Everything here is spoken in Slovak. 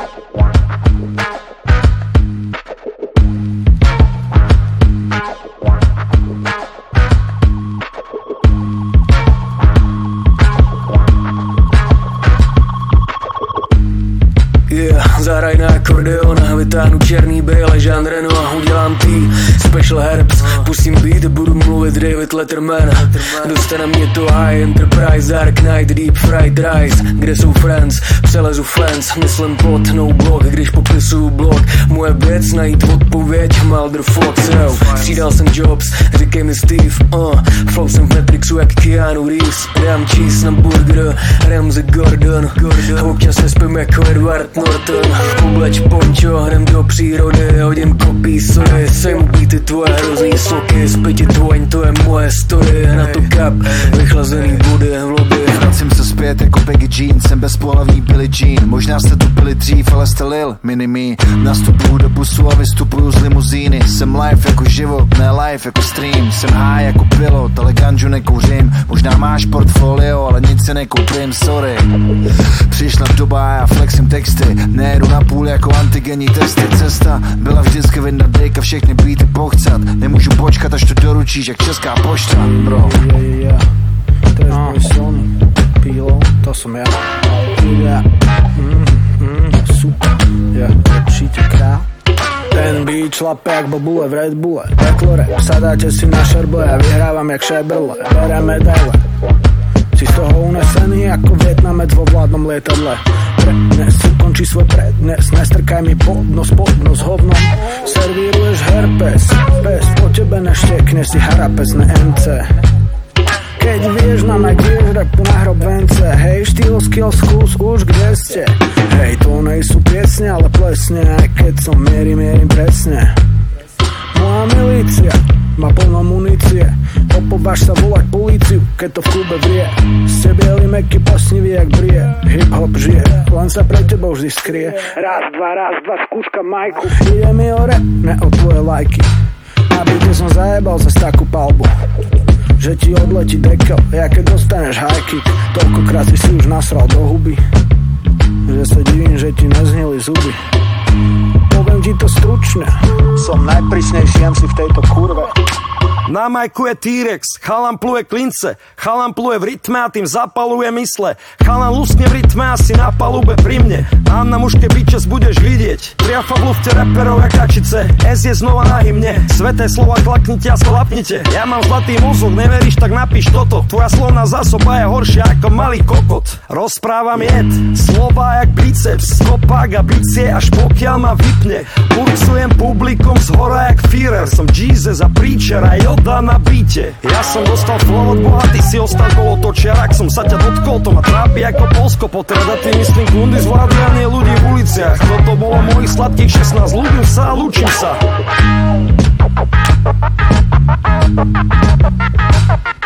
Zahraj na akordeon, vytáhnu černý bejle, Jean Reno a udělám tý Special Herbs, pustím beat a budu mluvit David Letterman. Dostane mě to High Enterprise, Dark Knight, Deep Fried Rice. Kde jsou friends, přelezu fans, myslím pod no blog, když popisuju blog. Moje věc najít odpověď, Mulder Fox, yo. Střídal jsem Jobs, říkej mi Steve, flow jsem v Matrixu jak Keanu Reeves. Dám cheese na burger, Ramsey Gordon, občas nespím jako Edward Norton. Obleč pončo, jdem do přírody, hodím kopí sory, sem beaty tvoje hrozný soky, zpěti tvoň, to je moje story, na to kap, vychlazený vody v lobby. Vracím se zpět jako Peggy Jean, jsem bezpohlavní Billie Jean, možná jste tu byli dřív, ale jste lil, mini-me. Nastupuju do busu a vystupuju z limuzíny, jsem live jako život, ne live jako stream, jsem high jako pilot, ale ganžu nekouřím, možná máš portfolio, ale nic se nekoupím, sorry. Přišla doba a já flexím texty, nejedu na půl jako antigenní testy, cesta byla vždycky vyndat dejka, všechny beaty pochcat, nemůžu počkat, až to doručíš jak Česká pošta, bro. Trash Sony, Pilo, to som ja. Super, ja, určite král. Ten beat šlape jak bobule v Red Bulle. Baklore, sadáte si na šerble a vyhrávam jak šeberle. Berem medaile. Si z toho unesený ako Vietnamec vo vládnom lietadle. Prednes si končí svoj prednes, nestrkaj mi pod nos hovnom. Servíruješ herpes, pes po tebe neštekne si harapes, ne MC. Keď vieš, mám aj tiež repu na hrob vence. Hej, štýl, skill, skús už kde ste. Hej, to nejsú piesne, ale plesne. Aj keď som mierim presne. Moja milícia má plno munície. Opováž sa volať políciu, keď to v klube vrie. Ste bieli, meky, pasnivý jak brie. Hip-hop žije, len sa pre tebou vždy skrie. Raz, dva, skúška majku. Ide mi o rap, ne o tvoje lajky. Na byte som zajebal zas takú palbu, že ti odletí dekel, ja keď dostaneš high kick. Toľkokrát si už nasral do huby, že sa divím, že ti neznili zuby. Poviem ti to stručne, som najprísnejší MC v tejto kurve. Na majku je T-Rex, chalan pluje klince, chalan pluje v rytme a tým zapaluje mysle. Chalan lusne v rytme asi na palube pri mne. Mám na mužke bičes, budeš vidieť. Triafa v lufte reperov jak kačice, S je znova na hymne. Sveté slova klaknite a sklapnite. Ja mám zlatý mozog, neveríš, tak napíš toto. Tvoja slovná zásoba je horšia ako malý kokot. Rozprávam jed, slova jak biceps, kopák a bicie, až pokiaľ ma vypne. Pulsujem publikom zhora jak Führer. Som Jesus a preacher a Yoda na bíte. Ja som dostal flow od Boha, ty si ostal kolotočiar. Ak som sa ťa dotkol, to ma trápi ako Polsko. Potreda ty myslím kundy zvládli a nie ľudí v uliciach. Toto bolo mojich sladkých 16, ľúbim sa a lúčim sa.